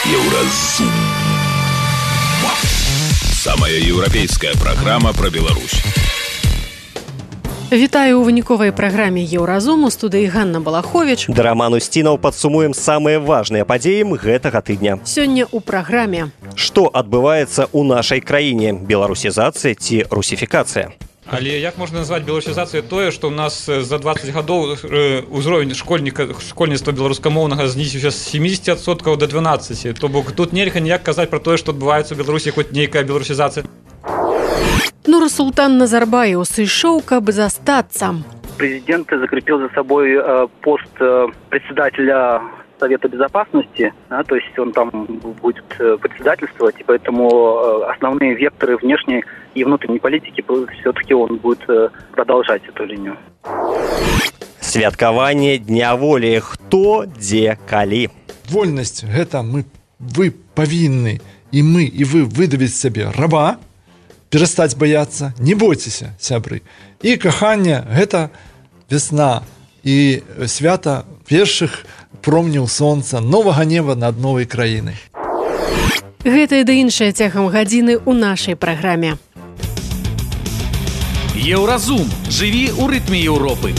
Еўразум. Самая еўрапейская праграма пра Беларусь. Вітаю ў выніковай праграме Еўразум. У студыі Ганна Балаховіч. Да Роман Устінаў падсумуем самыя важныя падзеі гэтага тыдня. Сёння ў праграме. Што адбываецца ў нашай краіне? Беларусізацыя ці русіфікацыя? Але як можна назваць беларусізацыяй тое, што ў нас за 20 гадоў узровень школьніцтва беларускамоўнага знізіўся з 70% до 12%. То бок тут нельга ніяк казаць пра тое, што адбываецца ў Беларусі хоць нейкая беларусізацыя. Нурсултан Назарбаев сышоў, каб застацца. Президент закрепил за собой пост председателя Совета Безопасности, да, то есть он там будет председательствовать, и поэтому основные векторы внешней и внутренней политики все-таки он будет продолжать эту линию. Святкаванне Дня волі. Хто, дзе, калі? Вольнасць – гэта вы павінны, і мы, і вы выдавіць сябе раба, перастаць баяцца, не бойцеся, сябры. І каханне – гэта весна і свята першых промняў сонца, новага неба над новай краінай. Гэта і да іншае цягам гадзіны ў нашай праграме. Еўразум. Жыві ў рытме Еўропы.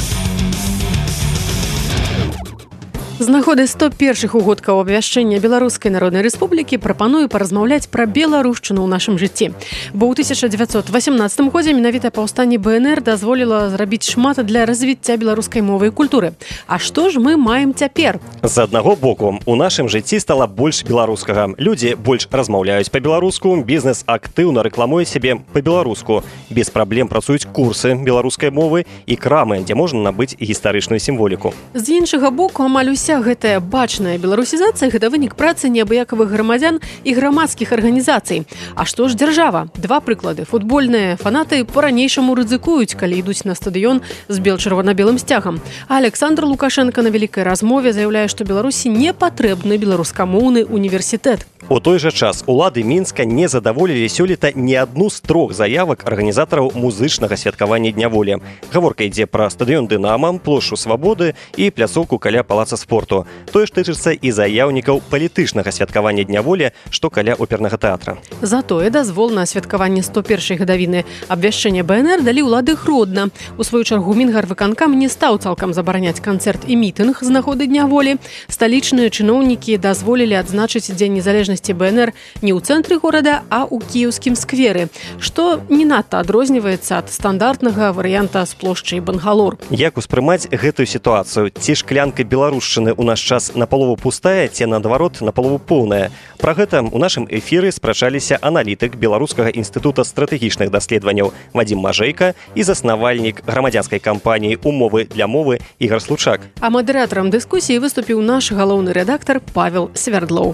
З нагоды 101-х угодкаў абвяшчэння Беларускай Народнай Рэспублікі прапаную паразмаўляць пра беларушчыну ў нашым жыцці. Бо ў 1918 годзе менавіта паўстанне БНР дазволіла зрабіць шмат для развіцця беларускай мовы і культуры. А што ж мы маем цяпер? З аднаго боку, у нашым жыцці стала больш беларускага. Людзі больш размаўляюць па-беларуску, бізнес актыўна рэкламуе сябе па-беларуску. Без праблем працуюць курсы беларускай мовы і крамы, дзе можна набыць гістарычную сімволіку. З іншага боку, амаль уся гэтая бачная беларусізацыя – гэта вынік працы неабыякавых грамадзян і грамадскіх арганізацый. А што ж дзяржава? Два прыклады. Футбольныя фанаты па-ранейшаму рызыкуюць, калі ідуць на стадыён з бел-чырвона-белым сцягам. А Александр Лукашенко на вялікай размове заяўляе, што Беларусі не патрэбны беларускамоўны універсітэт. У той жа час улады Мінска не задаволілі сёлета ні адну з 3 заявак арганізатараў музычнага святкавання Дня волі. Гаворка ідзе пра стадыён «Дынама», плошчу Свабоды і пляцоўку каля палаца спорту. Тое ж тычыцца і заяўнікаў палітычнага святкавання Дня волі, што каля опернага тэатра. Затое дазвол на святкаванне 101-й гадавіны абвяшчэння БНР далі ўлады Гродна. У сваю чаргу Мінгарвыканкам не стаў цалкам забараняць канцэрт і мітынг з нагоды Дня волі. Сталічныя чыноўнікі дазволілі адзначыць Дзень незалежнасці БНР не ў цэнтры горада, а ў кіеўскім скверы, што не надта адрозніваецца ад стандартнага варыянта з плошчай Бангалор. Як успрымаць гэтую сітуацыю? Ці шклянка беларушчыны ў наш час напалову пустая, ці наадварот напалову поўная? Пра гэта ў нашым эфіры спрачаліся аналітык Беларускага інстытута стратэгічных даследаванняў Вадзім Мажэйка і заснавальнік грамадзянскай кампаніі «Умовы для мовы» Ігар Случак. А мадэратарам дыскусіі выступіў наш галоўны рэдактар Павел Свярдлоў.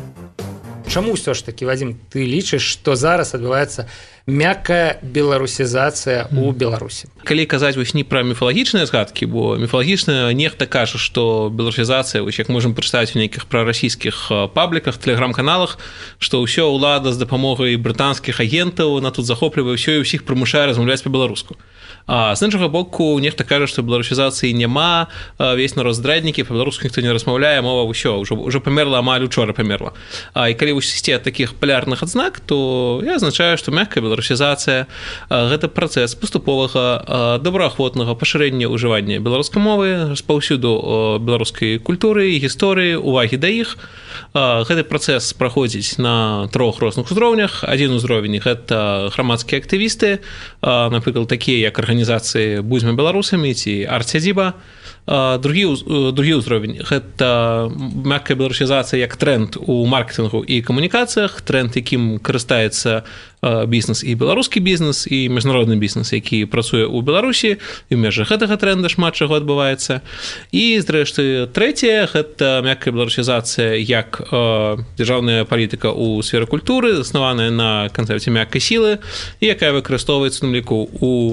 Чаму ўсё ж такі, Вадзім, ты лічыш, што зараз адбываецца мяккая беларусізацыя ў Беларусі? Калі казаць вось не пра міфалагічныя згадкі, бо міфалагічна нехта кажа, што беларусізацыя, вось як можам прачытаць у нейкіх прарасійскіх пабліках, тэлеграм-каналах, што ўсё ўлада з дапамогай брытанскіх агентаў на тут захоплівае ўсё і ўсіх прымушае размаўляць па-беларуску. А з іншага боку, нехта кажа, што беларусізацыі няма, весь народ здраднікі, па-беларуску ніхто не размаўляе, мова ўсё, ўжо памерла, амаль учора памерла. І калі вось ісці ад такіх палярных адзнак, то я азначаю, што мяккая беларусізацыя – гэта працэс паступовага, добраахвотнага пашырэння ўжывання беларускай мовы, распаўсюду беларускай культуры і гісторыі, увагі да іх. Гэты працэс праходзіць на 3 розных узроўнях. Адзін узровень – гэта грамадскія актывісты, напрыклад, такія як арганізацыі «Будзьма беларусамі» ці «Арт-Сядзіба». Другі ўзровень – гэта мяккая беларусізацыя як тренд у маркетынгу і камунікацыях, тренд, якім карыстаецца бізнес і беларускі бізнес, і міжнародны бізнес, які працуе ў Беларусі, і ў межах гэтага тренда шмат чаго адбываецца. І, зрэшты, трэцяе – гэта мяккая беларусізацыя як дзяржаўная палітыка ў сферы культуры, заснаваная на канцэпце мяккай сілы, і якая выкарыстоўваецца, на ліку, у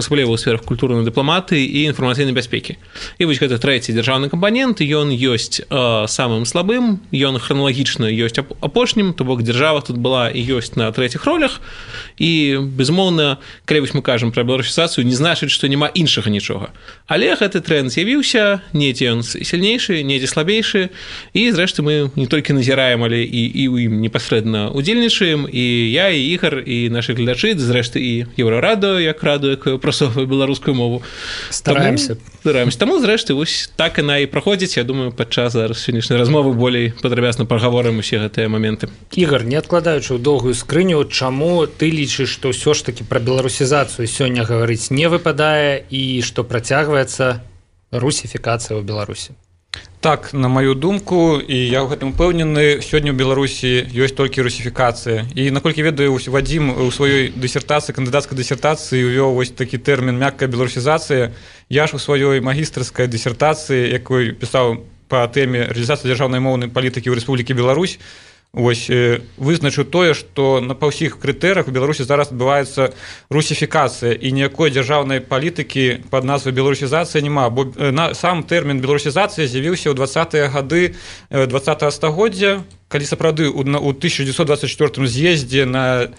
асабліва ў сферах культурнай дыпламатыі і інфармацыйнай бяспекі. І вось гэты трэці дзяржаўны кампанент, ён ёсць самым слабым, ён храналагічна ёсць апошнім, то бок дзяржава тут была і ёсць на трэціх ролях, і, безумоўна, калі вось мы кажам пра беларусізацыю, не значыць, што няма іншага нічога. Але гэты тренд з'явіўся, недзе ён сильнейшы, недзе слабейшы, і, зрэшты, мы не толькі назіраем, але і ў ім непасрэдна удзельнічаем, і я, і Ігар, і нашы гледачы, зрэшты, і Еўрарадыо, як радыё, якое прасоўвае беларускую мову. Стараемся. Таму, зрэшты, вось так яна і праходзіць. Я думаю, падчас зараз сённяшняй размовы болей падрабязна прагаворым усе гэтыя моменты. Ігар, не адкладаючы ў доўгую скрыню, чаму ты лічыш, што ўсё ж такі пра беларусізацыю сёння гаварыць не выпадае і што працягваецца русіфікацыя ў Беларусі? Так, на маю думку, і я ў гэтым упэўнены, сёння ў Беларусі ёсць толькі русіфікацыя. І, наколькі ведаю, Вадзім у сваёй дысертацыі, кандыдацкай дысертацыі увёў вось такі тэрмін «мяккая беларусізацыя». Я ж у сваёй магістарскай дысертацыі, якой пісаў па тэме «Рэалізацыя дзяржаўнай моўнай палітыкі ў Рэспублікі Беларусь», вось вызначыў тое, што па ўсіх крытэрыях у Беларусі зараз адбываецца русіфікацыя, і ніякой дзяржаўнай палітыкі пад назвай беларусізацыя няма, бо сам тэрмін беларусізацыя з'явіўся ў 20-е гады 20-го стагоддзя, калі сапраўды у 1924 з'ездзе на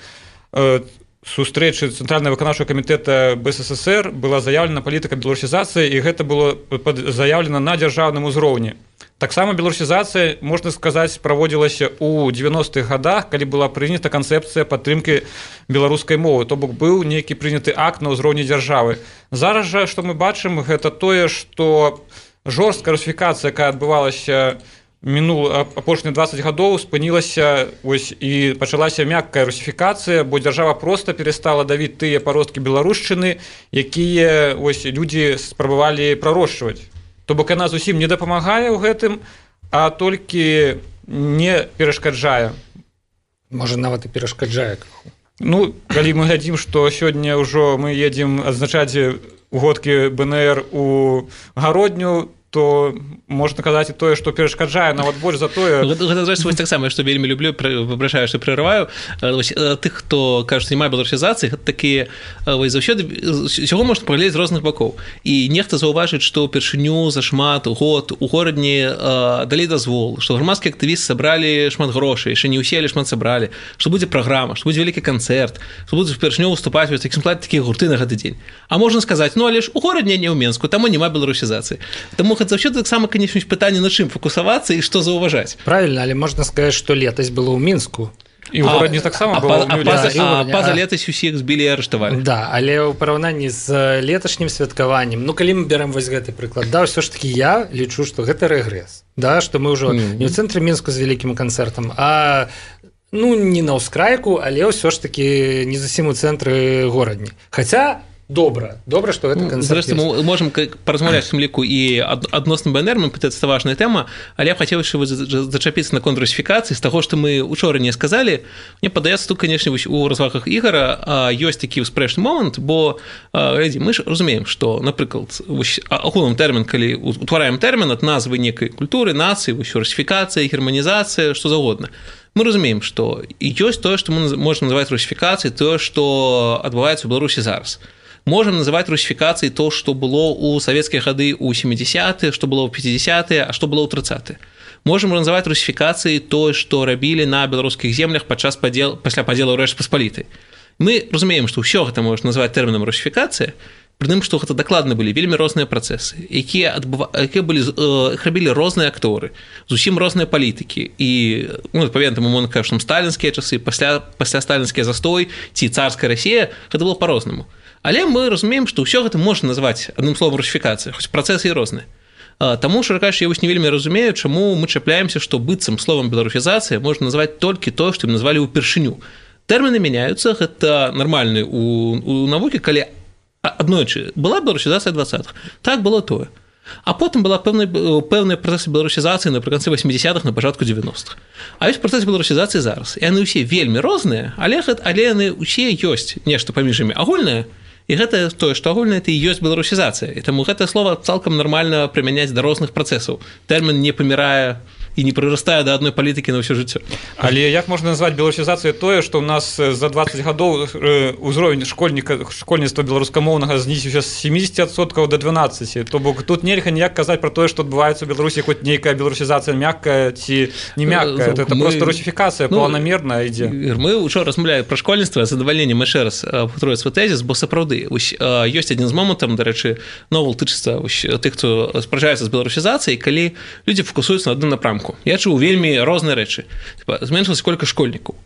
сустрэчы Цэнтральнага выканаўчага камітэта БССР была заяўлена палітыка беларусізацыі, і гэта было заяўлена на дзяржаўным узроўні. Таксама беларусізацыя, можна сказаць, праводзілася ў 90-х гадах, калі была прынята канцэпцыя падтрымкі беларускай мовы, то бок быў нейкі прыняты акт на ўзроўні дзяржавы. Зараз жа, што мы бачым, гэта тое, што жорсткая русіфікацыя, якая адбывалася апошнія 20 гадоў, спынілася і пачалася мяккая русіфікацыя, бо дзяржава проста перастала давіць тыя паросткі беларушчыны, якія людзі спрабавалі прарошчваць. То бок яна зусім не дапамагае ў гэтым, а толькі не перашкаджае. Можа, нават і перашкаджае. Ну, калі мы глядзім, што сёння ўжо мы едзем адзначаць угодкі БНР у гародню, то можна казаць і тое, што перашкаджае нават больш за тое. Гэта вось таксама, што вельмі люблю, выбрашаю, што прерываю. Тых, хто кажа, што няма беларусізацыі, гэта такія заўсёды усяго можна паглядзець з розных бакоў. І нехта заўважыць, што ўпершыню за шмат год у горадні далі дазвол, што грамадскія актывісты сабралі шмат грошай, яшчэ не ўсе, але шмат сабралі, што будзе праграма, што будзе вялікі канцэрт, што будзе ўпершыню выступаць вось такія гурты на гэты дзень. А можна сказаць, ну але ж у горадні, не ў Менску, таму няма беларусізацыі. Таму заўсёды таксама, канечне, пытанне, на чым фокусавацца і што заўважаць. Правільна, але можна сказаць, што летась было ў Мінску. І ў горадні таксама было. Па-за летась усіх збілі і арыштавалі. Да, але ў параўнанні з леташнім святкаваннем, ну калі мы бярем вось гэты прыклад, да, ўсё ж такі я лічу, што гэта рэгрэс. Да, што мы ўжо не ў цэнтры Мінску з вялікім канцэртам, а не на ўскрайку, але ўсё ж такі не зусім у цэнтры горадні. Хаця добра, што гэта канцэрт. Зрэшты, мы можам паразмаўляць у тым ліку і адносна БНР, мы пытаецца, гэта важная тэма, але я б хацеў зачапіцца на контррусіфікацыі з таго, што мы учора не сказалі. Мне падаецца, тут, канечне, у развагах Ігара ёсць такі ўспрэчны момант, бо мы ж разумеем, што, напрыклад, агулам тэрмін, калі утвараем тэрмін ад назвы некай культуры, нацыі, русіфікацыя, германізацыя, што заўгодна. Мы разумеем, што ёсць тое, што мы можам называць русіфікацыяй, тое, што адбываецца ў Беларусі зараз. Можем называць русіфікацыяй то, што было ў савецкія гады ў 70-е, што было ў 50-е, а што было ў 30-е. Можем называць русіфікацыяй тое, што рабілі на беларускіх землях пасля падзелу Рэчы Паспалітай. Мы разумеем, што ўсё гэта можна назваць тэрмінам русіфікацыя, пры тым, што гэта дакладна былі вельмі розныя працэсы, якія рабілі розныя акторы, зусім розныя палітыкі. І, адпаведна, мы кажам, сталінскія часы, пасля сталінскі застой ці царская Расія, гэта было па-рознаму. Але мы разумеем, што ўсё гэта можна назваць адным словам русіфікацыя, хоць працэсы і розныя. Таму, шырока кажучы, я вось не вельмі разумею, чаму мы чапляемся, што быццам словам беларусізацыя можна назваць толькі тое, што ім назвалі ўпершыню. Тэрміны мяняюцца, гэта нармальны у навукі, калі аднойчы была беларусізацыя 20-х, так было тое. А потым была пэўная працэс беларусізацыі напрыканцы 80-х, на пачатку 90-х. А ёсць працэс беларусізацыі зараз. І яны ўсе вельмі розныя, але яны ўсе ёсць нешта паміж імі агульнае, і гэта тое, што агульнае, это і ёсць беларусізацыя. І таму гэтае слова цалкам нармальна прымяняць да розных працэсаў. Тэрмін не памірае і не прырастае да адной палітыкі на ўсё жыццё. Але як можна назваць беларусізацыяй тое, што ў нас за 20 гадоў узровень школьніцтва беларускамоўнага знізіўся з 70% до 12%. То бок тут нельга ніяк казаць пра тое, што адбываецца ў Беларусі хоць нейкая беларусізацыя мяккая ці не мяккая. Это просто русифікацыя планамерная ідзе. Мы учора размаўлялі пра школьніцтва, з задавальненнем яшчэ раз паўторю свой тэзіс, бо сапраўды ёсць адзін з момантаў, дарэчы, новел тычыцца тых, хто спрачаецца з беларусізацыяй, калі людзі фокусуюцца на адным напрамку. Я чуў вельмі розныя рэчы. Зменшылася колькасць школьнікаў.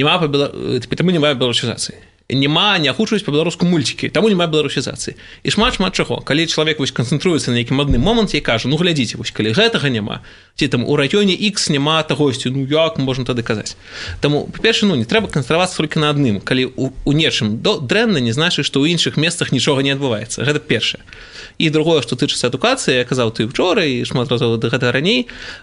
Таму няма беларусізацыі. Няма, не агучваюць па-беларуску мульцікі, таму няма беларусізацыі. І шмат чаго. Калі чалавек канцэнтруецца на нейкім адным моманце і кажа, глядзіце, калі гэтага няма, ці там у раёне X няма тагосьці, як можна тады казаць. Таму, па-перше, не трэба канцэнтравацца толькі на адным. Калі у нечым дрэнна, не значыць, што ў іншых месцах нічога не адбываецца. Гэта першае. І другое, што тычыцца адукацыі, я казаў ты учора і шмат разоў да гэтага раней,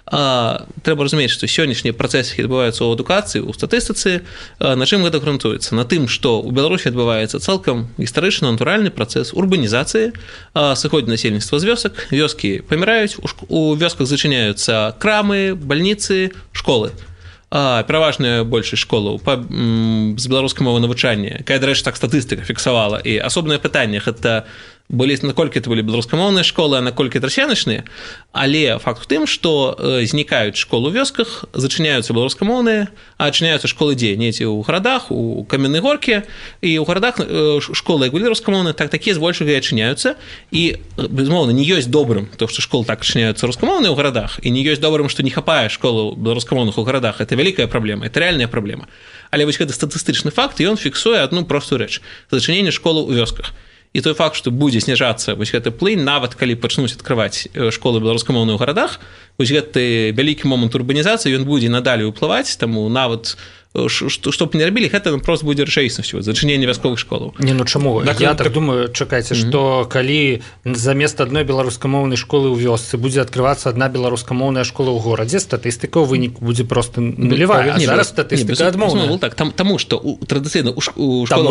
трэба разумець, што сённяшнія працэсы адбываюцца ў адукацыі, у статыстыцы, на чым гэта грунтуецца? На тым, што ў Беларусі адбываецца цалкам гістарычна натуральны працэс урбанізацыі, сыходзіць насельніцтва з вёсак, вёскі паміраюць, у вёсках зачыняюцца крамы, бальніцы, школы. Пераважная большасць школаў з беларускай мовы навучання, якая, дарэчы, так статыстыка фіксавала, і асобнае пытанне гэта наколькі это былі беларускамоўныя школы, а наколькі расіяначныя, але факт у тым, што знікаюць школы ў вёсках, зачыняюцца беларускамоўныя, а адчыняюцца школы дзе? Недзе ў гарадах, у Каменнай Горкі, і ў гарадах школы, як былі рускамоўныя, так такія збольшага і адчыняюцца, і, безумоўна, не ёсць добрым, то, што школы так адчыняюцца рускамоўныя ў гарадах, і не ёсць добрым, што не хапае школы беларускамоўных у гарадах, это вялікая праблема, это рэальная праблема. Але вось гэты статыстычны факт, і ён фіксуе адну простую рэч – зачыненне школы ў вёсках. І той факт, што будзе зніжацца вось гэты плынь, нават калі пачнуць адкрываць школы беларускамоўныя ў гарадах, вось гэты вялікі момант урбанізацыі, ён будзе надалей уплываць, таму нават што б не рабілі, гэта просто будзе рэчаіснасцю, зачыненне вясковых школаў. Чаму? Я так думаю, чакайце, што калі замест адной беларускамоўнай школы ў вёсцы будзе адкрывацца адна беларускамоўная школа ў горадзе, статыстыка ў выніку будзе проста нулявая, а зараз статыстыка адмоўная. Таму што традыцыйна ў школах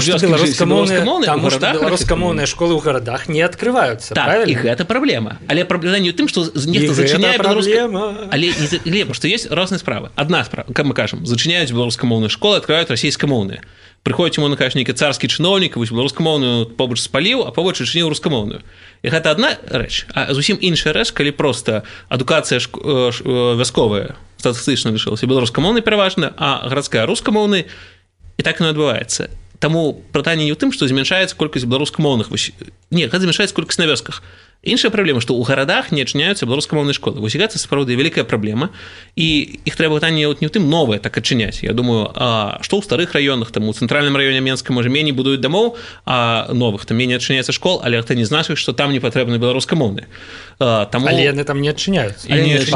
беларускамоўныя школы ў гарадах не адкрываюцца, правильно? І гэта праблема. Але праблема не ў тым, што нехта зачыняе беларускамоўную. Але што ёсць розныя справы. Адна справа, как мы кажам, зачыняюць беларускамоўную школы, открывают расійскамоўныя. Прыходзіць ему, кажа, нейкі царскі чыноўнік, вось беларускамоўную побач спаліў, а побач адчыніў рускамоўную. І гэта адна рэч. А зусім іншая рэч, калі проста адукацыя вясковая статыстычна лишылася беларускамоўнай пераважна, а гарадская рускамоўнай, і так яно адбываецца. Таму пытанне не ў тым, што змяншаецца колькасць беларускамоўных. Не, гэта змяншаецца колькасць на вёсках. Іншая праблема, што ў гарадах не адчыняюцца беларускамоўныя школы. Вось гэта сапраўды вялікая праблема, і іх трэба пытанне не ў тым новае так адчыняць. Я думаю, што ў старых раёнах, там у цэнтральным раёне Менска, можа, меней будуюць дамоў, а новых там меней адчыняецца школ, але гэта не значыць, што там не патрэбны беларускамоўныя. Але яны там не адчыняюцца.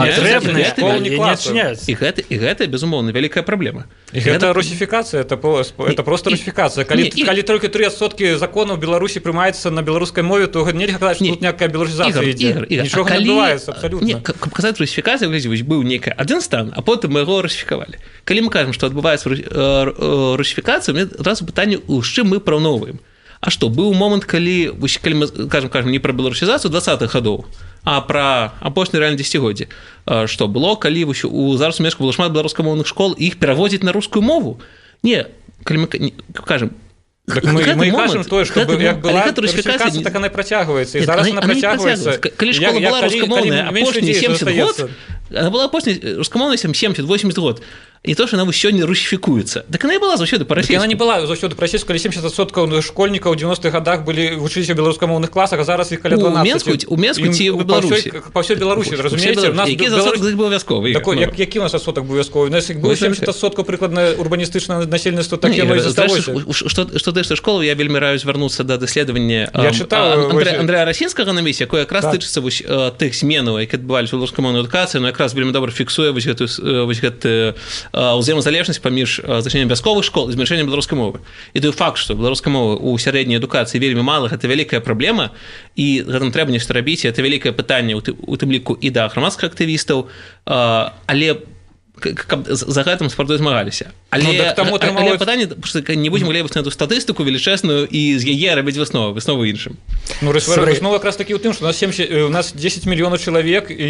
І гэта, безумоўна, вялікая праблема. І гэта русифікацыя, это просто русифікацыя. Калі толькі 3% законаў Беларусі прымаецца на беларускай мове, то нельга казаць, што тут някая беларусізацыя ідзе. Нічога не адбываецца абсалютна. Каб казаць русифікацыя, быў нейкі адзін стан, а потым мы яго русифікавалі. Калі мы кажам, што адбываецца русифікацыя, мне адразу пытанне, з чым мы параўноўваем. А што, быў момант, калі мы кажам не пра беларусізацыю 20-х гадоў, а пра апошні рэальна дзесяцігоддзі. Што было, калі зараз у Менску было шмат беларускамоўных школ, і іх пераводзіць на рускую мову? Не, калі мы кажам, мы кажам тое, што як была русифікацыя, так яна працягваецца, і зараз яна працягваецца. Калі школа была рускамоўная апошнія 70 год, она была апошняя рускамоўная 70-80 год, і то, што яна сёння русифікуецца. Так яна і была заўсёды па-расійску. Яна не была заўсёды па-расійску, калі 70% школьнікаў у 90-х годах былі вучыліся ў беларускамоўных класах, а зараз іх каля 12. У Менску ці ў Беларусі? Па ўсёй Беларусі, разумееце? Які адсотак з іх быў вясковы? Які у нас адсотак быў вясковы? У нас быў 70% прыкладна урбаністычнае насельніцтва, так яно і засталося. Што тычыцца школы, я вельмі раю звярнуцца да даследавання Андрэя Расінскага на місці, якое якраз тычыцца тых зменаў, які адбываліся ў беларускамоўнай адукацыі, но якраз вельмі добра фіксуе вось гэты ўзаемазалежнасць паміж зачыненнем вясковых школ і змяншэннем беларускай мовы. І той факт, што беларускай мовы ў сярэдняй адукацыі вельмі мала, гэта вялікая праблема, і гэтым трэба нешта рабіць, і гэта вялікае пытанне у тым ліку і да грамадскіх актывістаў, але каб за гэтым спарту змагаліся. Але пытанне, не будзем глебаць на эту статыстыку велічэзную і з яе рабіць высновы іншым. Высновы якраз такі ў тым, што у нас 10 мільёнаў чалавек, і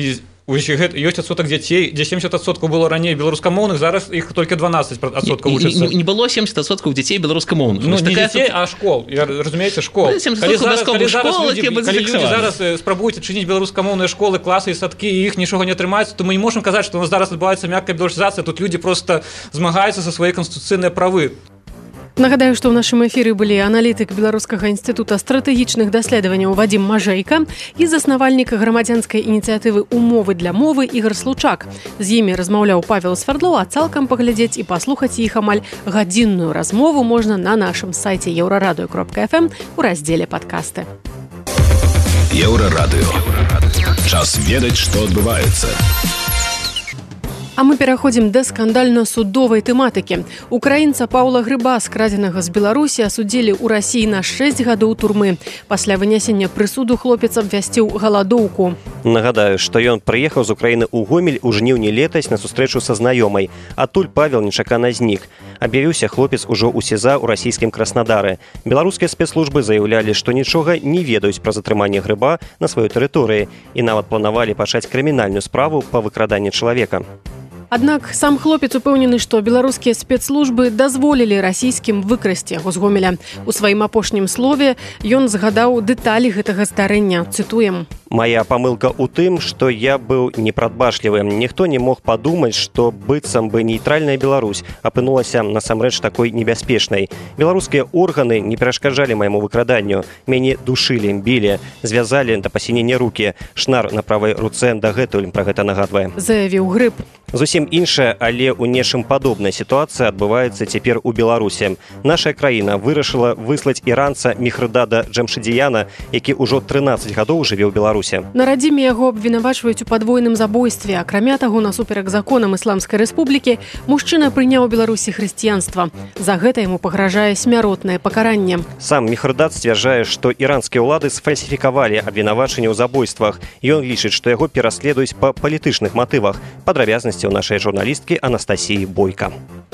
ёсць адсотак дзяцей, дзе 70% было раней беларускамоўных, зараз іх толькі 12% вучыцца. Не было 70% дзяцей беларускамоўных. Ну, не дзяцей, а школ. Разумееце, школ. Калі людзі зараз спрабуюць адчыніць беларускамоўныя школы, класы і садкі, і іх нічога не атрымаецца, то мы не можам казаць, што у нас зараз адбываецца мяккая беларусізацыя, тут людзі проста змагаюцца за свае канстытуцыйныя правы. Нагадаю, што ў нашым эфіры былі аналітык Беларускага інстытута стратэгічных даследаванняў Вадзім Мажэйка і заснавальнік грамадзянскай ініцыятывы «Умовы для мовы» Ігор Случак. З імі размаўляў Павел Свардлоў, а цалкам паглядзець і паслухаць іх амаль гадзінную размову можна на нашым сайце еўрарадыё.фм у раздзеле «Падкасты». Еўрарадыё. Час ведаць, што адбываецца. А мы пераходзім да скандальна-судовай тэматыкі. Украінца Паўла Грыба, скрадзенага з Беларусі, асудзілі ў Расіі на 6 гадоў турмы. Пасля вынясення прысуду хлопец абвясціў галадоўку. Нагадаю, што ён прыехаў з Украіны ў Гомель у жніўні летась на сустрэчу са знаёмай. Адтуль Павел нечакана знік. Аб'явіўся хлопец ужо ў СІЗА ў расійскім Краснадары. Беларускія спецслужбы заяўлялі, што нічога не ведаюць пра затрыманне Грыба на сваёй тэрыторыі і нават планавалі пачаць крымінальную справу па выкраданні чалавека. Аднак сам хлопец упэўнены, што беларускія спецслужбы дазволілі расійскім выкрасці яго з Гомеля. У сваім апошнім слове ён згадаў дэталі гэтага здарэння. Цытуем. «Моя памылка ў тым, што я быў непрадбачлівым. Ніхто не мог падумаць, што быццам бы нейтральная Беларусь апынулася насамрэч такой небяспечнай. Беларускія органы не перашкаджалі майму выкраданню. Мяне душылі, білі, звязалі да пасінення рукі. Шнар на правай руцэ дагэтуль пра гэта нагадвае», заявіў Грыб. Зусім іншая, але ў нечым падобная сітуацыя адбываецца цяпер у Беларусі. Наша краіна вырашыла выслаць іранца Мехрдада Джамшидіяна, які ўжо 13 гадоў жыве ў Беларусі. На радзіме яго абвінавачваюць у падвойным забойстве. Акрамя таго, насуперак законам Ісламскай рэспублікі, мужчына прыняў у Беларусі хрысціянства. За гэта яму пагражае смяротнае пакаранне. Сам Мехрдад сцвярджае, што іранскія ўлады сфальсіфікавалі абвінавачанне ў забойствах. Ён лічыць, што яго пераследуюць па палітычных матывах. Падрабязнасці у нашай журналісткі Анастасіі Бойка.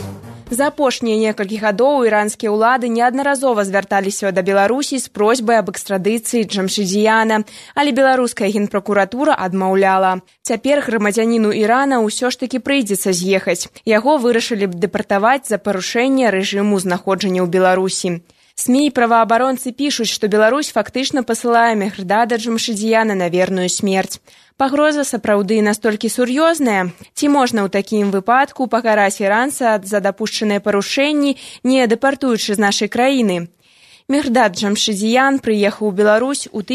За апошнія некалькі гадоў іранскія ўлады неаднаразова звярталіся да Беларусі з просьбай аб экстрадыцыі Джамшидіяна, але беларуская генпракуратура адмаўляла. Цяпер грамадзяніну Ірана ўсё ж такі прыйдзецца з'ехаць. Яго вырашылі б дэпартаваць за парушэнне рэжыму знаходжання ў Беларусі. СМІ і праваабаронцы пішуць, што Беларусь фактычна пасылае Мехрдада Джамшидіяна на верную смерць. Пагроза сапраўды настолькі сур'ёзная? Ці можна ў такім выпадку пакараць іранца за дапушчаныя парушэнні, не дэпартуючы з нашай краіны? Мехрдад Джамшидіян прыехаў у Беларусь у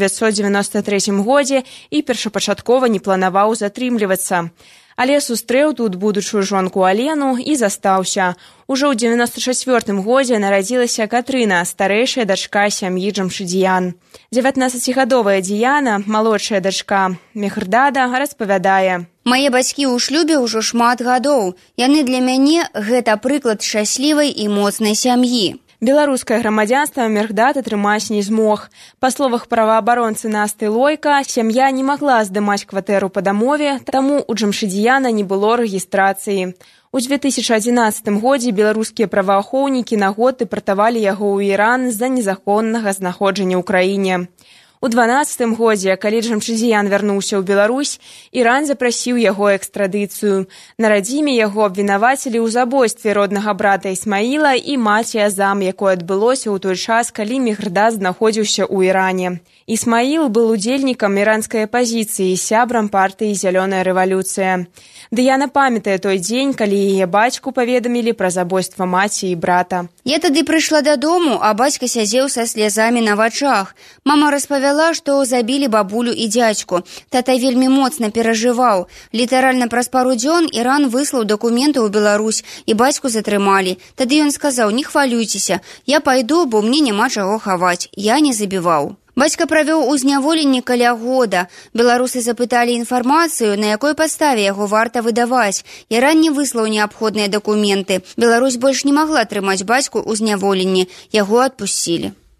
1993 годзе і першапачаткова не планаваў затрымлівацца. Але сустрэў тут будучую жонку Алену і застаўся. Ужо ў 94 годзе нарадзілася Катрына, старэйшая дачка сям'і Джамшидіян. 19гадовая Діяна, малодшая дачка Мехрдада, распавядае. Мае бацькі ў шлюбе ўжо шмат гадоў. Яны для мяне гэта прыклад шчаслівай і моцнай сям'і. Беларускае грамадзянства Мехрдад атрымаць не змог. Па словах праваабаронцы Насты Лойка, сям'я не магла здымаць кватэру па дамове, таму у Джамшидіяна не было рэгістрацыі. У 2011 годзе беларускія праваахоўнікі на год дэпартавалі яго ў Іран з-за незаконнага знаходжання ў краіне. У 2012 годзе, калі Джамшидіян вярнуўся ў Беларусь, Іран запрасіў яго экстрадыцыю. На радзіме яго абвінавацілі ў забойстве роднага брата Ісмаіла і маці Азам, якое адбылося ў той час, калі Мехрдад знаходзіўся ў Іране. Ісмаіл быў удзельнікам іранскай апазіцыі і сябрам партыі «Зялёная рэвалюцыя». Дыяна памятае той дзень, калі яе бацьку паведамілі пра забойства маці і брата. Я тады прыйшла дадому, а бацька сядзеў са слязамі на вачах. Мама распавяла, што забілі бабулю і дзядзьку. Тата вельмі моцна перажываў. Літаральна праз пару дзён Іран выслаў дакументы ў Беларусь і бацьку затрымалі. Тады ён сказаў: «Не хвалюйцеся, я пайду, бо мне няма чаго хаваць. Я не забіваў». Бацька правёў у зняволенні каля года. Беларусы запыталі інфармацыю, на якой падставе яго варта выдаваць. Іран не выслаў неабходныя дакументы. Беларусь больш не магла трымаць бацьку ў зняволенні. Яго адпусцілі.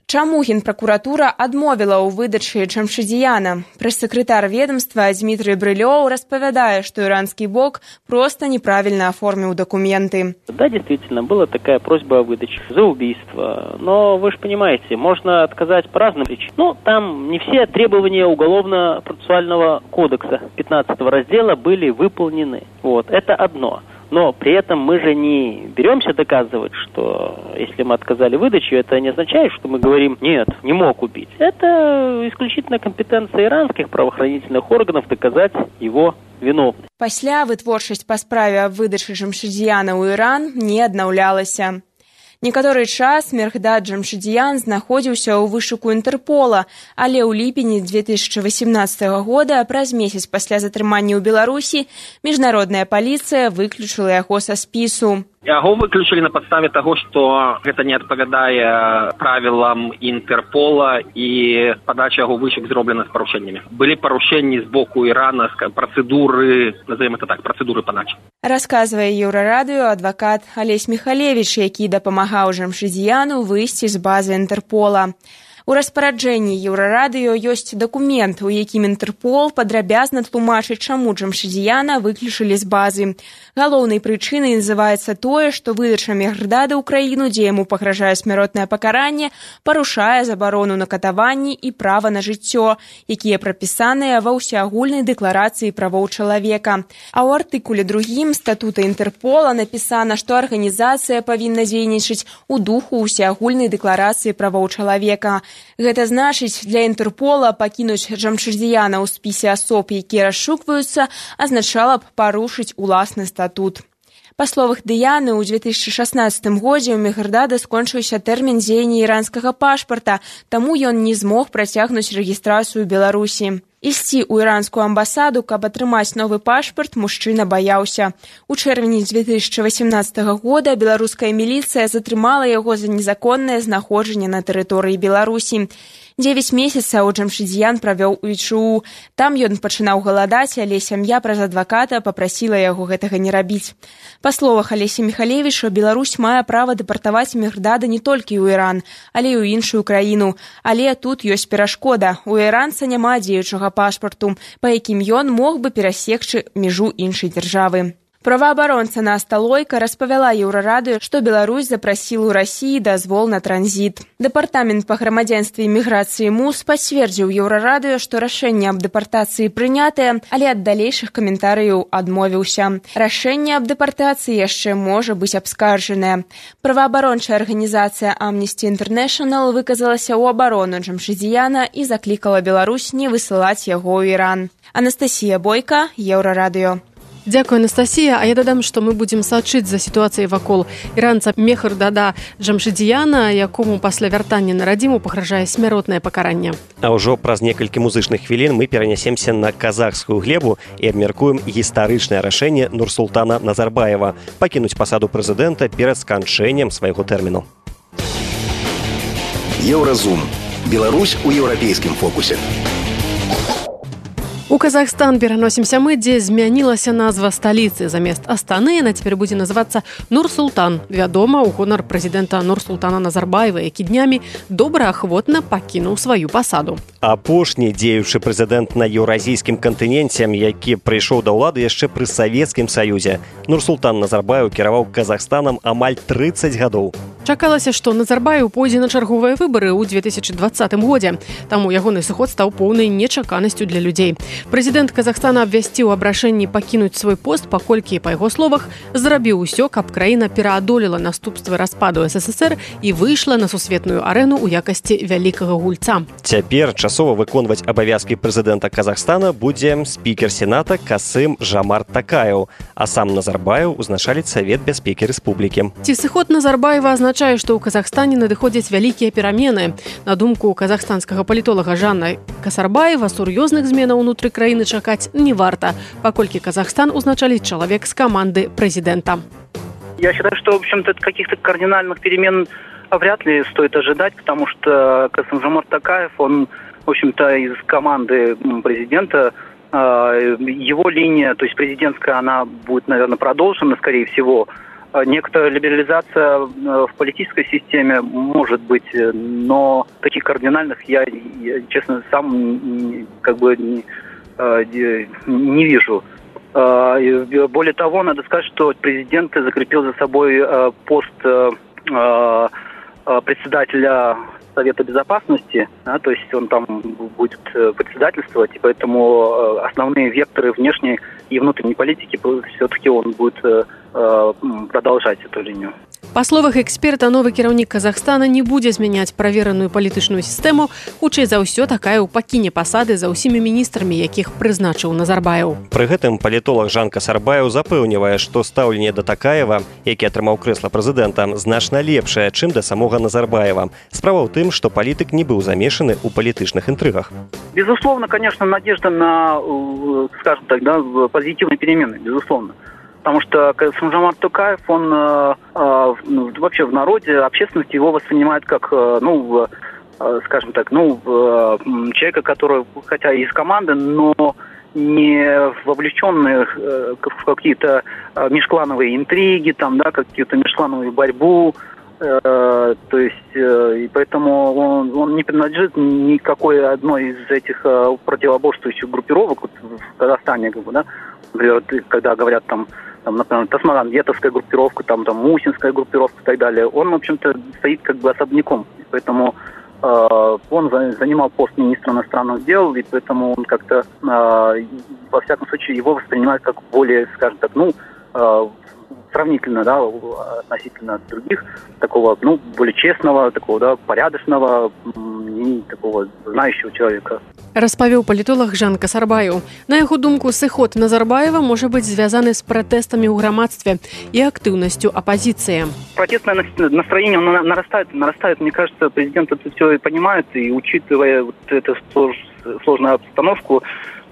Чаму генпракуратура адмовіла ў выдачы Джамшидияна? Прэс-сакратар ведомства Дмитрий Брылёў распавядае, што иранскі бок просто неправильно оформил документы. Да, действительно, была такая просьба о выдаче за убийство. Но вы же понимаете, можно отказать по разным причинам. Ну, там не все требования Уголовно-процессуального кодекса 15 раздела были выполнены. Вот, это одно. Но при этом мы же не беремся доказывать, что если мы отказали выдачу, это не означает, что мы говорим, нет, не мог убить. Это исключительно компетенция иранских правоохранительных органов доказать его виновность. Пасля вытворчасць па справе аб выдачы Джамшидияна ў Іран не аднаўлялася. Некаторы час Мехрдад Джамшидиян знаходзіўся ў вышуку Інтэрпола, але ў ліпені 2018 года, праз месяц пасля затрымання ў Беларусі, міжнародная паліцыя выключыла яго са спісу. Яго выключылі на падставе таго, што гэта не адпавядае правілам Інтэрпола і падача яго вышук зроблена з парушэннямі. Былі парушэнні з боку Ірана, працэдуры, назовем это так, працэдуры падачы. Расказвае Еўрарадыё адвакат Алесь Михалевич, які дапамагаў Джамшидияну выйсці з базы Інтэрпола. У распараджэнні Еўрарадыё ёсць дакумент, у якім Інтэрпол падрабязна тлумачыць, чаму Джамшидияна выключылі з базы. Галоўнай прычынай называецца тое, што выдача Мехрдада ў краіну, дзе яму пагражае смяротнае пакаранне, парушае забарону на катаванні і права на жыццё, якія прапісаныя ва ўсеагульнай дэкларацыі правоў чалавека. А ў артыкуле 2 статута Інтэрпола напісана, што арганізацыя павінна дзейнічаць у духу ўсеагульнай дэкларацыі правоў чалавека. Гэта значыць, для Інтэрпола пакінуць Джамшидияна ў спісе асоб, якія расшукваюцца, азначала б парушыць уласны статут. Па словах Дыяны, у 2016 годзе ў Мехрдада скончыўся тэрмін дзеяння іранскага пашпарта, таму ён не змог працягнуць рэгістрацыю ў Беларусі. Ісці ў іранскую амбасаду, каб атрымаць новы пашпарт, мужчына баяўся. У чэрвені 2018 года беларуская міліцыя затрымала яго за незаконнае знаходжанне на тэрыторыі Беларусі. 9 месяцаў Джамшидиян правёў у ІЧУ. Там ён пачынаў галадаць, але сям'я праз адваката папрасіла яго гэтага не рабіць. Па словах Алеся Михалевича, Беларусь мае права дэпартаваць Мехрдада не толькі ў Іран, але і ў іншую краіну. Але тут ёсць перашкода. У іранца няма дзеючага пашпарту, па якім ён мог бы перасекчы мяжу іншай дзяржавы. Праваабаронца Наста Лойка распавяла Еўрарадыё, што Беларусь запрасіла ў Расіі дазвол на транзіт. Дэпартамент па грамадзянстве і міграцыі МУС пацвердзіў Еўрарадыё, што рашэнне аб дэпартацыі прынятае, але ад далейшых каментарыяў адмовіўся. Рашэнне аб дэпартацыі яшчэ можа быць абскарджанае. Праваабарончая арганізацыя Amnesty International выказалася ў абарону Джамшидияна і заклікала Беларусь не высылаць яго ў Іран. Анастасія Бойка, Еўрарадыё. Дзякуй, Анастасія. А я дадам, што мы будзем сачыць за сітуацыяй вакол іранца Мехрдада Джамшидияна, якому пасля вяртання на радзіму пагражае смяротнае пакаранне. А ўжо праз некалькі музычных хвілін мы перанясемся на казахскую глебу і абмяркуем гістарычнае рашэнне Нурсултана Назарбаева пакінуць пасаду прэзідэнта перад сканчэннем свайго тэрміну. Еўразум. Беларусь у еўрапейскім фокусе. У Казахстан пераносімся мы, дзе змянілася назва сталіцы. Замест Астаны яна цяпер будзе называцца Нур-Султан. Вядома, у гонар прэзідэнта Нурсултана Назарбаева, які днямі добраахвотна пакінуў сваю пасаду. Апошні дзеючы прэзідэнт на еўразійскім кантыненце, які прыйшоў да ўлады яшчэ пры Савецкім Саюзе. Нурсултан Назарбаев кіраваў Казахстанам амаль 30 гадоў. Чакалася, што Назарбаев пойдзе на чарговыя выбары ў 2020 годзе. Таму ягоны сыход стаў поўнай нечаканасцю для людзей. Прэзідэнт Казахстана абвясціў аб рашэнні пакінуць свой пост, паколькі, па яго словах, зрабіў усё, каб краіна пераадолела наступствы распаду СССР і выйшла на сусветную арэну ў якасці вялікага гульца. Цяпер часова выконваць абавязкі прэзідэнта Казахстана будзе спікер Сената Касым Жомарт Такаев, а сам Назарбаев узначаліць Савет бяспекі рэспублікі. Ці сыход Назарбаева азначае, што ў Казахстане надыходзяць вялікія перамены. На думку казахстанскага палітолага Жанна Касарбаева, сур'ёзных зменаў унутры краіны чакаць не варта, паколькі Казахстан узначаліць чалавек з каманды прэзідэнта. Я считаю, что, в общем-то, каких-то кардинальных перемен вряд ли стоит ожидать, потому что Касым-Жомарт Такаев, он, в общем-то, из команды президента, его линия, то есть президентская, она будет, наверное, продолжена, скорее всего, некоторая либерализация в политической системе может быть, но таких кардинальных я честно, сам не вижу. Более того, надо сказать, что президент закрепил за собой пост председателя Совета Безопасности, да, то есть он там будет председательствовать, и поэтому основные векторы внешней и внутренней политики все-таки он будет продолжать эту линию. Па словах эксперта, новы кіраўнік Казахстана не будзе змяняць правераную палітычную сістэму, хутчэй за ўсё такая ў пакіне пасады за ўсімі міністрамі, якіх прызначыў Назарбаев. Пры гэтым палітолог Жан Касарбаев запэўнівае, што стаўленне да Такаева, які атрымаў крэсла прэзідэнта, значна лепшае, чым да самога Назарбаева. Справа ў тым, што палітык не быў замешаны ў палітычных інтрыгах. Безусловно, конечно, надежда на, скажем так, да, позитивные перемены, безусловно. Потому что Касым-Жомарт Токаев, он вообще в народе, общественность его воспринимает как, скажем так, человека, который, хотя и из команды, но не вовлеченный в какие-то межклановые интриги, там, да, какие-то межклановую борьбу. То есть, и поэтому он не принадлежит никакой одной из этих противоборствующих группировок в Казахстане, да, например, когда говорят там, например, Тасмагамбетовская группировка, там Мусинская группировка и так далее, он, в общем-то, стоит как бы особняком. Поэтому он занимал пост министра иностранных дел, и поэтому он как-то, во всяком случае, его воспринимают как более, скажем так, сравнительно, да, относительно других, такого, более честного, такого, да, порядочного и такого знающего человека. Распавёў палітолог Жан Касарбаев. На яго думку, сыход Назарбаева можа быць звязаны з пратэстамі ў грамадстве і актыўнасцю апозіцыі. Протестное настроение нарастает. Мне кажется, президент это все и понимает, и учитывая вот эту сложную обстановку,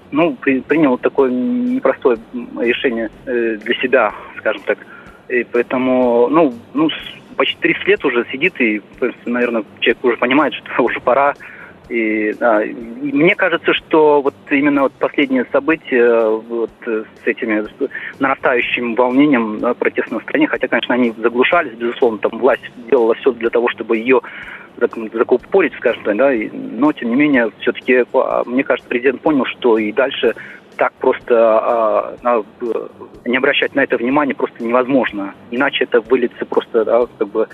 принял такое непростое решение для себя, скажем так. И поэтому, почти 30 лет уже сидит, и, наверное, человек уже понимает, что уже пора. И мне кажется, что вот именно вот последние события вот с этими нарастающим волнением, да, протестного настроения, хотя, конечно, они заглушались, безусловно, там власть делала все для того, чтобы ее закупорить, скажем так, да, но, тем не менее, все-таки, мне кажется, президент понял, что и дальше так просто не обращать на это внимания просто невозможно. Иначе это выльется просто, да, как бы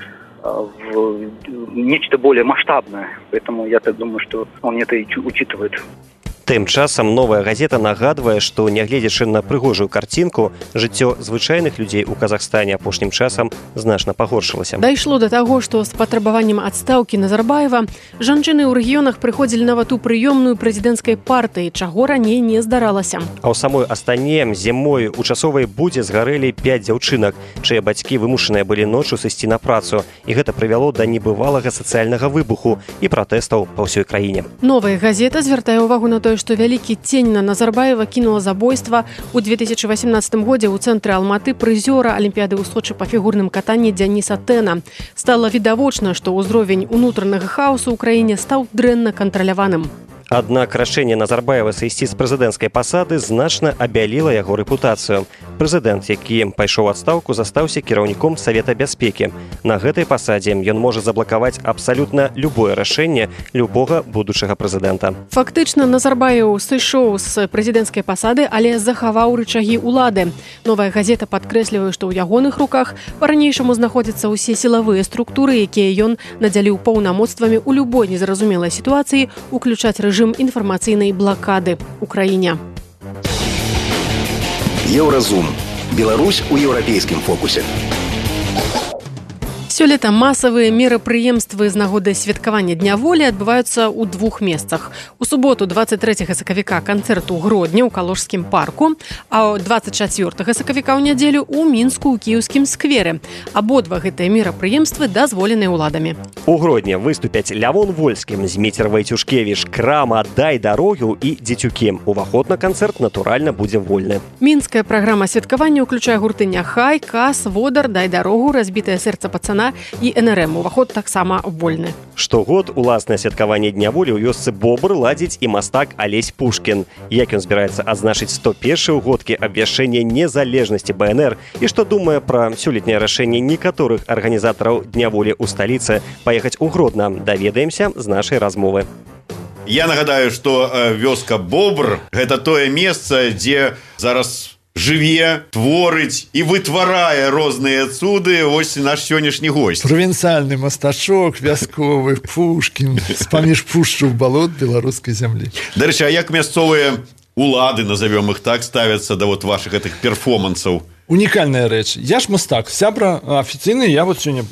в нечто более масштабное. Поэтому я так думаю, что он это и учитывает. Тым часам новая газета нагадвае, што, нягледзячы на прыгожую карцінку, жыццё звычайных людзей у Казахстане апошнім часам значна пагоршылася. Дайшло да таго, што з патрабаваннем адстаўкі Назарбаева жанчыны ў рэгіёнах прыходзілі нават у прыёмную прэзідэнцкай партыі, чаго раней не здаралася. А ў самой Астане зімой у часовай будзе згарэлі 5 дзяўчынак, чыя бацькі вымушаныя былі ноччу сысці на працу, і гэта прывяло да небывалага сацыяльнага выбуху і пратэстаў па ўсёй краіне. Новая газета звяртае ўвагу на тое, што вялікі цень на Назарбаева кінула забойства ў 2018 годзе ў цэнтры Алматы прызёра Алімпіяды ў Сочы па фігурным катанні Дзяніса Тэна. Стала відавочна, што ўзровень унутранага хаосу ў краіне стаў дрэнна кантраляваным. Аднак рашэнне Назарбаева сысці з прэзідэнцкай пасады значна абяліла яго рэпутацыю. Прэзідэнт, які пайшоў у адстаўку, застаўся кіраўніком Савета бяспекі. На гэтай пасадзе ён можа заблакаваць абсалютна любое рашэнне любога будучага прэзідэнта. Фактычна Назарбаев сышоў з прэзідэнцкай пасады, але захаваў рычагі ўлады. Новая газета падкрэслівае, што ў ягоных руках па-ранейшаму знаходзяцца ўсе сілавыя структуры, якія ён надзяліў паўнамоцтвамі ў любой незразумелай сітуацыі, уключаць рэжым інфармацыйнай блакады ў краіне. Еўразум. Беларусь у еўрапейскім фокусе. Сёлета масавыя мерапрыемствы з нагоды святкавання Дня волі адбываюцца ў двух месцах. У суботу 23 сакавіка канцэрт у Гродні ў Калужскім парку, а 24 сакавіка ў нядзелю ў Мінску ў Кіеўскім скверы. Абодва гэтыя мерапрыемствы дазволеныя ўладамі. У Гродні выступяць Лявон Вольскі, Зміцер Вайцюшкевіч, Крама, Дай дарогу і Дзецюкі. Уваход на канцэрт, натуральна, будзе вольны. Мінская праграма святкавання ўключае гурты Няхай, Кас, Водар, Дай дарогу, Разбітае сэрца пацана яна і НРМ. Уваход таксама вольны. Штогод уласнае святкаванне дня волі ў вёсцы Бобр ладзіць і мастак Алесь Пушкін. Як ён збіраецца адзначыць 101-й годкі абвяшчэння незалежнасці БНР і што думае пра сёлетняе рашэнне некаторых арганізатараў дня волі ў сталіцы паехаць у Гродна, даведаемся з нашай размовы. Я нагадаю, што вёска Бобр – гэта тое месца, дзе зараз жыве, творыць і вытварае розныя цуды вось наш сённяшні госць. Правінцыяльны мастачок, вясковы, Пушкін, з-паміж пушчаў балот беларускай зямлі. Дарэчы, а як мясцовыя улады, назовём іх так, ставяцца да вот вашых гэтых перформансаў? Унікальная рэч. Я ж мастак, сябра афіцыйны, я вот сёння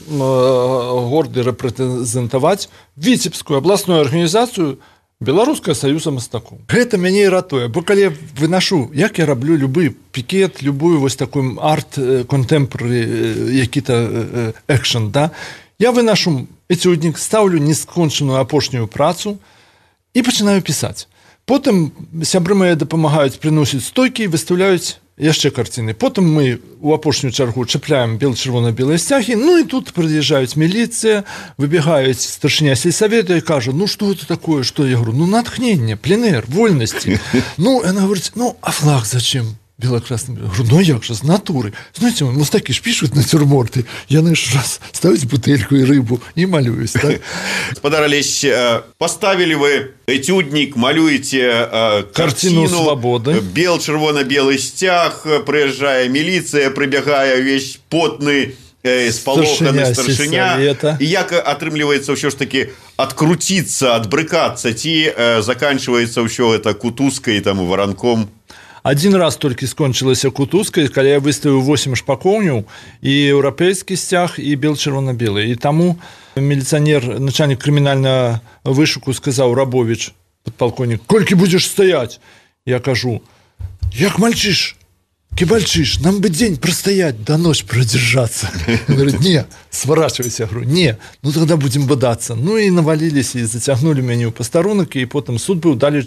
горды рэпрэзентаваць Віцебскую абласную арганізацыю Беларускага саюза мастакоў. Гэта мяне і ратуе, бо калі я вынашу, як я раблю любы пікет, любую вось такую арт-контэмпары, які-то экшн, да? Я вынашу этюднік, стаўлю нескончаную апошнюю працу і пачынаю пісаць. Потым сябры мае дапамагаюць прыносіць стойкі і выстаўляюць яшчэ карціны. Потым мы у апошнюю чаргу чапляем чырвона-белыя сцягі, ну і тут прыязджаюць міліцыя, выбегаюць старшыня сельсавета і кажа, ну што это такое, што я говорю, ну натхненне, пленэр, вольнасці. Ну, яна говорить, ну, а флаг зачем? Белокрасным. Я говорю, ну як же, з натуры. Знаете, мастакі ж пишут натюрморты, яны ж раз ставяць бутэльку і рыбу і малююсь, так? Спадар Алесь, поставили вы этюднік, малюеце картину свободы. Чырвона-белы сцяг, прыязджае міліцыя, прыбягае увесь потны, спалоханы старшыня. І як атрымліваецца ўсё ж таки адкруціцца, адбрыкацца, ці заканчиваецца ўсё это кутузкай, там, варанком? Один раз толькі скончылася кутузкай, калі я выставіў 8 шпакоўняў і еўрапейскі сцяг і чырвона-белы. І таму міліцыянер, начальнік крымінальнага вышуку сказаў Рабович, падпалкоўнік, колькі будзеш стаяць? Я кажу, як мальчиш, кибальчиш, нам бы день простоять, до ночь продержаться. Он говорит, не, сворачивайся. Я говорю, не, ну тогда будем бодаться. Ну и навалились, и затягнули меня у пастарунок, и потом суд был, дали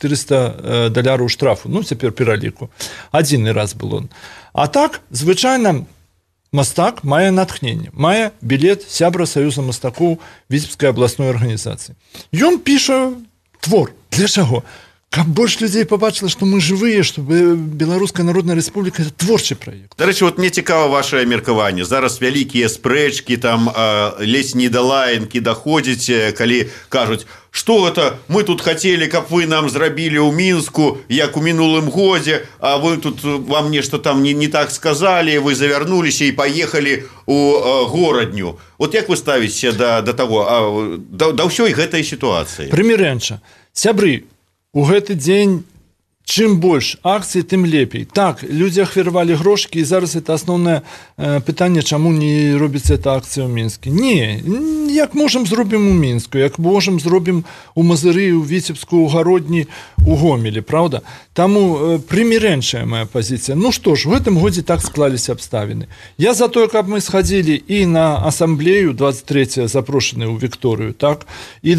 400 доляров штрафу. Ну, теперь пераліку. Один раз был он. А так, звычайно, мастак мае натхненне, мае билет сябра Саюза мастакоў Віцебскай абласной арганізацыі. Ён піша твор. Для чаго? Каб больш людзей побачила, што мы жывыя, што Беларуская Народная Рэспубліка – это творчы праект. Дарэчы, вот мне цікава вашае меркаванне. Зараз вялікія спрэчкі, там ледзь не да лаянкі даходзіць, калі кажуць, што гэта мы тут хацелі, каб вы нам зрабілі ў Мінску, як у мінулым годзе, а вы тут вам нешта там не так сказалі, вы завярнуліся і паехалі у горадню. Вот як вы ставіце да таго, да ўсёй гэтай сітуацыі? Прымірэнча. Сябры, у гэты дзень чым больш акцый, тым лепей. Так, людзі ахвяравалі грошкі, і зараз это асноўнае пытанне, чаму не робіцца эта акцыя ў Мінскі. Не, як можам зробім у Мінску, як можам зробім у Мазыры, у Віцебску, у Гародні, у Гомелі, правда? Таму прымірэнчая моя пазіцыя. Ну што ж, у гэтым годзе так склаліся абставіны. Я за тое, каб мы схадзілі і на асамблею 23 запрошаны ў Вікторыю, так? І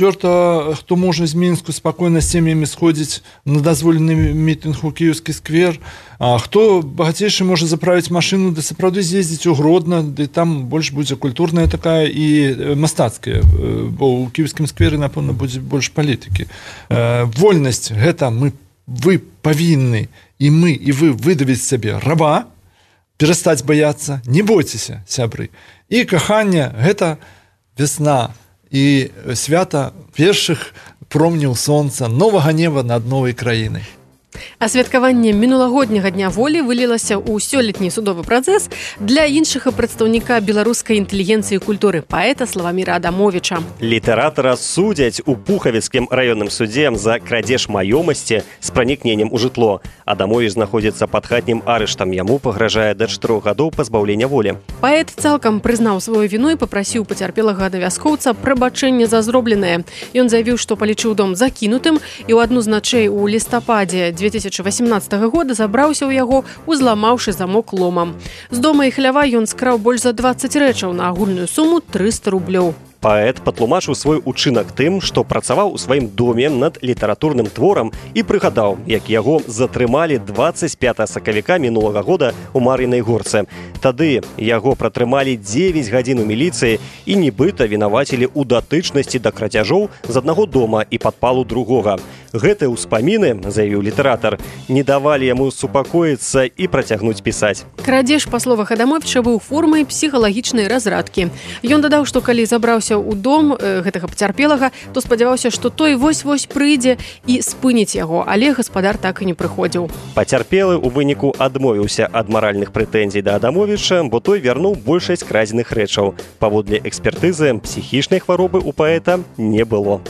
24 хто можа з Мінску спакойна з сем'ямі сходзіць на дазволены мітынг у Кіеўскі сквер, а хто багацейшы можа заправіць машыну, да сапраўды з'ездзіць у Гродна, ды там больш будзе культурная такая і мастацкая, бо ў Кіеўскім скверы, напэўна, будзе больш палітыкі. Вольнасць гэта вы павінны, і мы, і вы выдавіць сабе раба, перастаць баяцца, не бойцеся, сябры. І каханне гэта весна і свята першых промняў сонца, новага неба над новай краінай. А святкаванне мінулагодняга дня волі вылілася ў сёлетні судовы працэс для іншага прадстаўніка беларускай інтэлігенцыі і культуры, паэта Славаміра Адамовіча. Літаратара судзяць у Пухавіцкім раённым судзе за крадзеж маёмасці з пранікненнем у жытло. Адамовіч знаходзіцца пад хатнім арыштам, яму пагражае да 4 гадоў пазбаўлення волі. Паэт цалкам прызнаў сваю віну і папрасіў пацярпелага да вяскоўца прабачэння за зробленае. Ён заявіў, што палічыў дом закінутым і ў адну з начэй у лістападзе 2018 года забраўся ў яго, узламаўшы замок ломам. З дома і хлява ён скраў больш за 20 рэчаў на агульную суму 300 рублёў. Паэт патлумачыў свой учынак тым, што працаваў у сваім доме над літаратурным творам і прыгадаў, як яго затрымалі 25 сакавіка мінулага года ў Мар'інай горцы. Тады яго пратрымалі 9 гадзін у міліцыі і нібыта вінавацілі ў датычнасці да крацяжоў з аднаго дома і падпалу другога. Гэтыя ўспаміны, заявіў літаратар, не давалі яму супакоіцца і працягнуць пісаць. Крадзеж, па словах Адамовіча, быў формай псіхалагічнай разрадкі. Ён дадаў, што калі забраўся ў дом гэтага пацярпелага, то спадзяваўся, што той вось-вось прыйдзе і спыніць яго, але гаспадар так і не прыходзіў. Пацярпелы ў выніку адмовіўся ад маральных прэтэнзій да Адамовіча, бо той вярнуў большасць крадзеных рэчаў. Паводле экспертызы, псіхічнай хваробы ў паэта не было.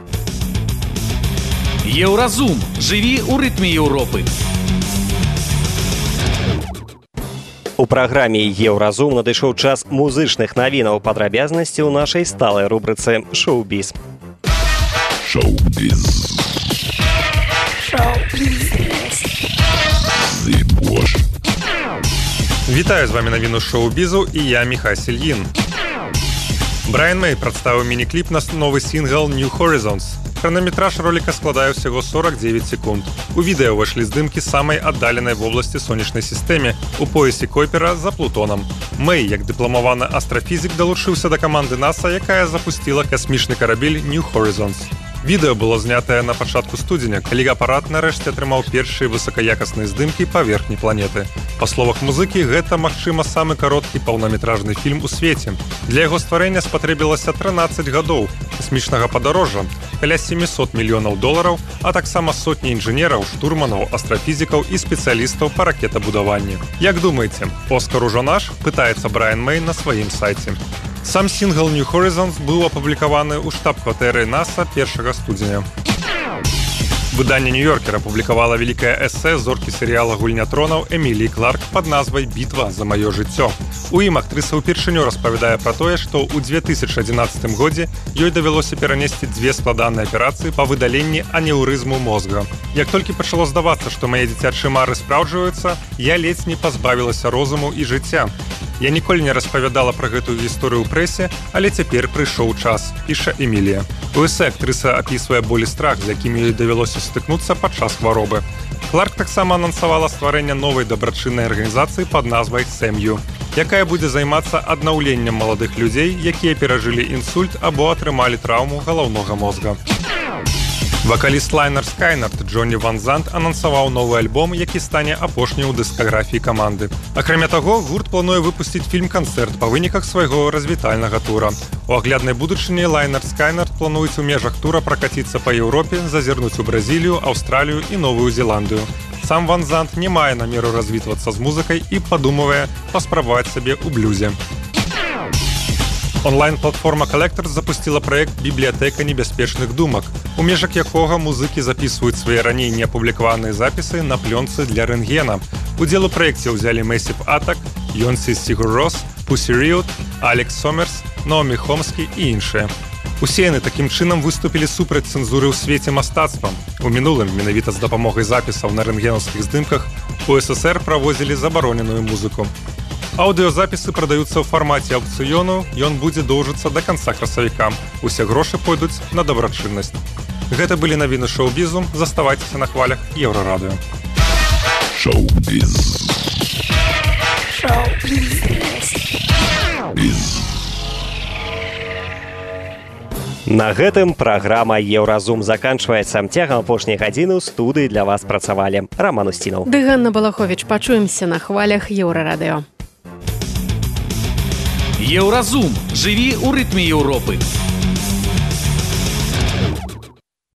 Еўразум. Жыві ў рытме Еўропы. У праграме «Еўразум» надышоў час музычных навінаў, падрабязнасці ў нашай сталай рубрыцы «Шоу-біз». Шоу-біз. Вітаю, з вами навіну шоу-бізу і я Міхась Ільін. Брайан Мэй прадставіў міні-кліп на новы сінгл «New Horizons». Хранаметраж роліка складае ўсяго 49 секунд. У відэа ўвайшлі здымкі самай аддаленай вобласці сонечнай сістэме у поясе Койпера за Плутонам. Мэй, як дыпламаваны астрафізік, далучыўся да каманды НАСА, якая запусціла касмічны карабель «New Horizons». Відэо было знятае на пачатку студзеня, калі апарат нарэшце атрымаў першыя высокаякасныя здымкі паверхні планеты. Па словах музыкі, гэта, магчыма, самы кароткі паўнаметражны фільм у свеце. Для яго стварэння спатрэбілася 13 гадоў касмічнага падарожжа, каля 700 мільёнаў долараў, а таксама сотні інжынераў, штурманаў, астрафізікаў і спецыялістаў па ракетабудаванні. Як думаеце, Оскар ужо наш? Пытаецца Брайан Мэй на сваім сайце. Сам сінгл «New Horizons» быў апублікаваны ў штаб-кватэры НАСА 1 студзеня. Выданне «Нью-Йоркер» апублікавала вялікае эсэ зоркі серыяла «Гульня тронаў» Эміліі Кларк пад назвай «Бітва за маё жыццё». У ім актрыса ўпершыню распавядае пра тое, што ў 2011 годзе ёй давялося перанесці 2 складаныя аперацыі па выдаленні анеўрызму мозга. Як толькі пачало здавацца, што мае дзіцячыя мары спраўджваюцца, я ледзь не пазбавілася розуму і жыцця. Я ніколі не распавядала пра гэтую гісторыю ў прэсе, але цяпер прыйшоў час, піша Эмілія. У эсэ актрыса апісвае боль і страх, з якімі ёй давялося стыкнуцца падчас хваробы. Кларк таксама анансавала стварэнне новай дабрачыннай арганізацыі пад назвай «Сэм'ю», якая будзе займацца аднаўленнем маладых людзей, якія перажылі інсульт або атрымалі траўму галаўнога мозга. Вакаліст Лайнер Скайнард Джонні Ван Зант анансаваў новы альбом, які стане апошнім у дыскаграфіі каманды. Акрамя таго, гурт плануе выпусціць фільм-канцэрт па выніках свайго развітальнага тура. У агляднай будучыні Лайнер Скайнард плануюць у межах тура пракаціцца па Еўропе, зазірнуць у Бразілію, Аўстралію і Новую Зеландыю. Сам Ван Зант не мае намеру развітвацца з музыкай і падумывае паспрабаваць сабе ў блюзе. Онлайн-платформа Collectors запустила праект «Бібліятэка небяспечных думак», у межах якога музыкі записваюць свае раней не апублікаваныя запісы на плёнцы для рэнтгена. Удзел у праекце ўзялі Мэйсіп Атак, Йонсі Сігур Рос, Пусі Ріот, Алекс Сомерс, Наомі Хомскі і іншыя. Усе яны такім чынам выступілі супраць цэнзуры ў свеце мастацтва. У мінулым, менавіта з дапамогай запісаў на рэнтгенаўскіх здымках, у СССР правозілі забароненую музыку. Аўдыёзапісы прадаюцца ў фармаце аўкцыёну, ён будзе доўжыцца да канца красавіка. Усе грошы пойдуць на дабрачыннасць. Гэта былі навіны шоу-бізу, заставайцеся на хвалях Еўрарадыё. Шоу-біз. На гэтым праграма «Еўразум» заканчваецца. Цягам апошняй гадзіны ў студыі для вас працавалі Раман Устінаў. Ды Ганна Балаховіч, пачуемся на хвалях Еўрарадыё. Еўразум. Жыві ў рытме Еўропы.